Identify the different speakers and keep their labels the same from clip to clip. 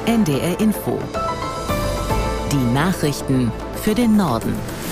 Speaker 1: NDR Info. Die Nachrichten für den Norden.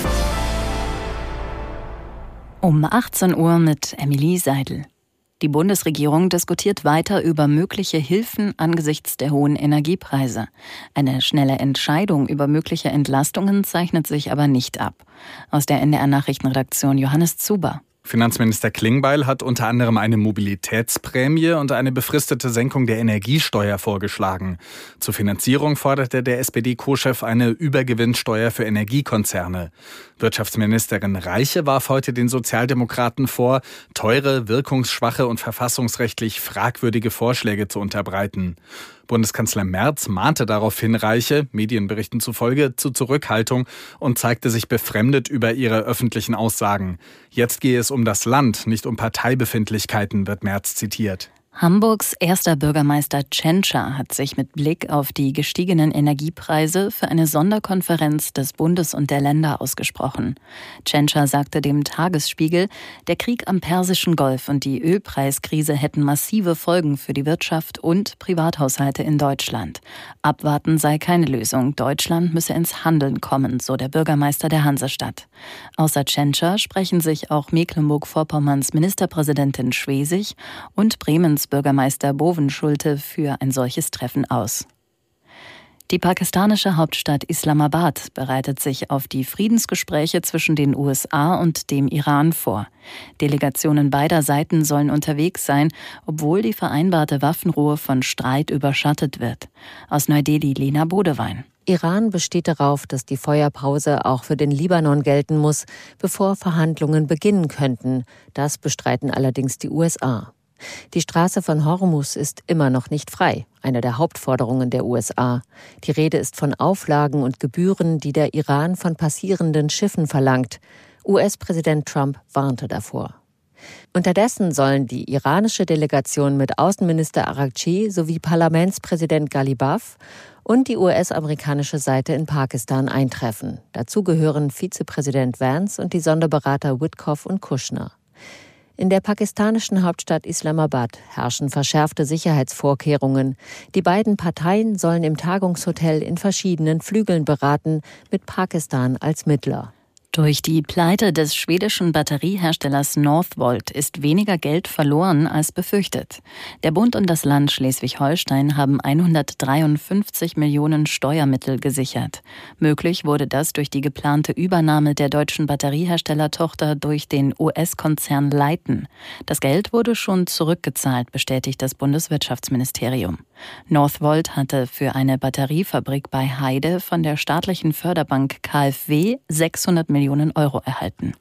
Speaker 2: Um 18 Uhr mit Emilie Seidel. Die Bundesregierung diskutiert weiter über mögliche Hilfen angesichts der hohen Energiepreise. Eine schnelle Entscheidung über mögliche Entlastungen zeichnet sich aber nicht ab. Aus der NDR-Nachrichtenredaktion Johannes Zuber.
Speaker 3: Finanzminister Klingbeil hat unter anderem eine Mobilitätsprämie und eine befristete Senkung der Energiesteuer vorgeschlagen. Zur Finanzierung forderte der SPD-Co-Chef eine Übergewinnsteuer für Energiekonzerne. Wirtschaftsministerin Reiche warf heute den Sozialdemokraten vor, teure, wirkungsschwache und verfassungsrechtlich fragwürdige Vorschläge zu unterbreiten. Bundeskanzler Merz mahnte daraufhin Reiche, Medienberichten zufolge, zu Zurückhaltung und zeigte sich befremdet über ihre öffentlichen Aussagen. Jetzt gehe es um das Land, nicht um Parteibefindlichkeiten, wird Merz zitiert.
Speaker 2: Hamburgs erster Bürgermeister Tschentscher hat sich mit Blick auf die gestiegenen Energiepreise für eine Sonderkonferenz des Bundes und der Länder ausgesprochen. Tschentscher sagte dem Tagesspiegel, der Krieg am Persischen Golf und die Ölpreiskrise hätten massive Folgen für die Wirtschaft und Privathaushalte in Deutschland. Abwarten sei keine Lösung. Deutschland müsse ins Handeln kommen, so der Bürgermeister der Hansestadt. Außer Tschentscher sprechen sich auch Mecklenburg-Vorpommerns Ministerpräsidentin Schwesig und Bremens Bürgermeister Bovenschulte für ein solches Treffen aus. Die pakistanische Hauptstadt Islamabad bereitet sich auf die Friedensgespräche zwischen den USA und dem Iran vor. Delegationen beider Seiten sollen unterwegs sein, obwohl die vereinbarte Waffenruhe von Streit überschattet wird. Aus Neu-Delhi Lena Bodewein.
Speaker 4: Iran besteht darauf, dass die Feuerpause auch für den Libanon gelten muss, bevor Verhandlungen beginnen könnten. Das bestreiten allerdings die USA. Die Straße von Hormuz ist immer noch nicht frei, eine der Hauptforderungen der USA. Die Rede ist von Auflagen und Gebühren, die der Iran von passierenden Schiffen verlangt. US-Präsident Trump warnte davor. Unterdessen sollen die iranische Delegation mit Außenminister Araghchi sowie Parlamentspräsident Ghalibaf und die US-amerikanische Seite in Pakistan eintreffen. Dazu gehören Vizepräsident Vance und die Sonderberater Witkoff und Kushner. In der pakistanischen Hauptstadt Islamabad herrschen verschärfte Sicherheitsvorkehrungen. Die beiden Parteien sollen im Tagungshotel in verschiedenen Flügeln beraten, mit Pakistan als Mittler.
Speaker 2: Durch die Pleite des schwedischen Batterieherstellers Northvolt ist weniger Geld verloren als befürchtet. Der Bund und das Land Schleswig-Holstein haben 153 Millionen Steuermittel gesichert. Möglich wurde das durch die geplante Übernahme der deutschen Batterieherstellertochter durch den US-Konzern Leighton. Das Geld wurde schon zurückgezahlt, bestätigt das Bundeswirtschaftsministerium. Northvolt hatte für eine Batteriefabrik bei Heide von der staatlichen Förderbank KfW 600 Millionen Euro erhalten.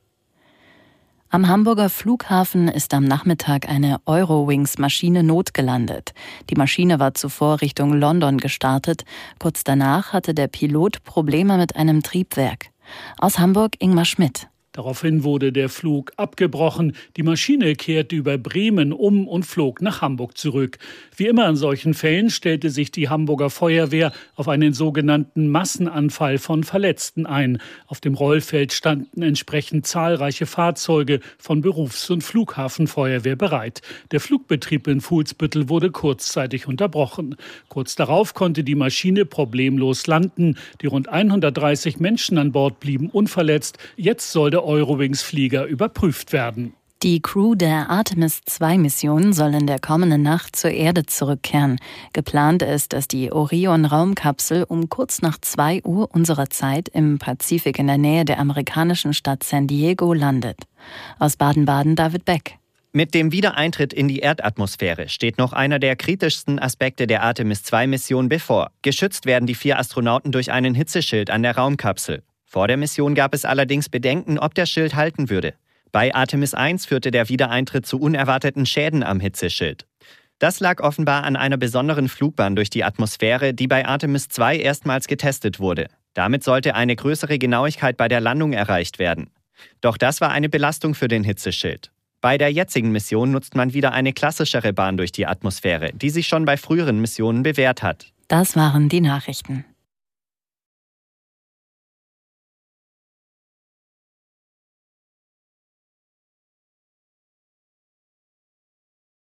Speaker 2: Am Hamburger Flughafen ist am Nachmittag eine Eurowings-Maschine notgelandet. Die Maschine war zuvor Richtung London gestartet. Kurz danach hatte der Pilot Probleme mit einem Triebwerk. Aus Hamburg Ingmar Schmidt.
Speaker 5: Daraufhin wurde der Flug abgebrochen. Die Maschine kehrte über Bremen um und flog nach Hamburg zurück. Wie immer in solchen Fällen stellte sich die Hamburger Feuerwehr auf einen sogenannten Massenanfall von Verletzten ein. Auf dem Rollfeld standen entsprechend zahlreiche Fahrzeuge von Berufs- und Flughafenfeuerwehr bereit. Der Flugbetrieb in Fuhlsbüttel wurde kurzzeitig unterbrochen. Kurz darauf konnte die Maschine problemlos landen. Die rund 130 Menschen an Bord blieben unverletzt. Jetzt soll der Eurowings-Flieger überprüft werden.
Speaker 2: Die Crew der Artemis-2-Mission soll in der kommenden Nacht zur Erde zurückkehren. Geplant ist, dass die Orion-Raumkapsel um kurz nach 2 Uhr unserer Zeit im Pazifik in der Nähe der amerikanischen Stadt San Diego landet. Aus Baden-Baden David Beck.
Speaker 6: Mit dem Wiedereintritt in die Erdatmosphäre steht noch einer der kritischsten Aspekte der Artemis-2-Mission bevor. Geschützt werden die 4 Astronauten durch einen Hitzeschild an der Raumkapsel. Vor der Mission gab es allerdings Bedenken, ob der Schild halten würde. Bei Artemis 1 führte der Wiedereintritt zu unerwarteten Schäden am Hitzeschild. Das lag offenbar an einer besonderen Flugbahn durch die Atmosphäre, die bei Artemis 2 erstmals getestet wurde. Damit sollte eine größere Genauigkeit bei der Landung erreicht werden. Doch das war eine Belastung für den Hitzeschild. Bei der jetzigen Mission nutzt man wieder eine klassischere Bahn durch die Atmosphäre, die sich schon bei früheren Missionen bewährt hat.
Speaker 2: Das waren die Nachrichten.